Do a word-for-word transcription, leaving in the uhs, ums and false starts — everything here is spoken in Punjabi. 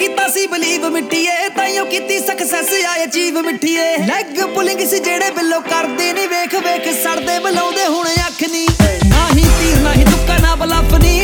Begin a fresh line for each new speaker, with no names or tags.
ਕੀਤਾ ਸੀ ਬਲੀਵ ਮਿੱਟੀਏ ਤਾਈਓ ਕੀਤੀ ਸਕਸੈਸ ਆਏ ਅਚੀਵ ਮਿੱਟੀਏ ਲੈਗ ਪੁਲਿੰਗ ਸੀ ਜਿਹੜੇ ਬਿੱਲੋ ਕਰਦੇ ਨੀ ਵੇਖ ਵੇਖ ਸੜਦੇ ਬਲਾਉਂਦੇ ਹੁਣ ਅੱਖ ਨੀ ਨਾ ਹੀ ਤੀਰ ਨਾ ਹੀ ਤੁੱਕਾ ਨਾ ਬਲਫ ਨੀ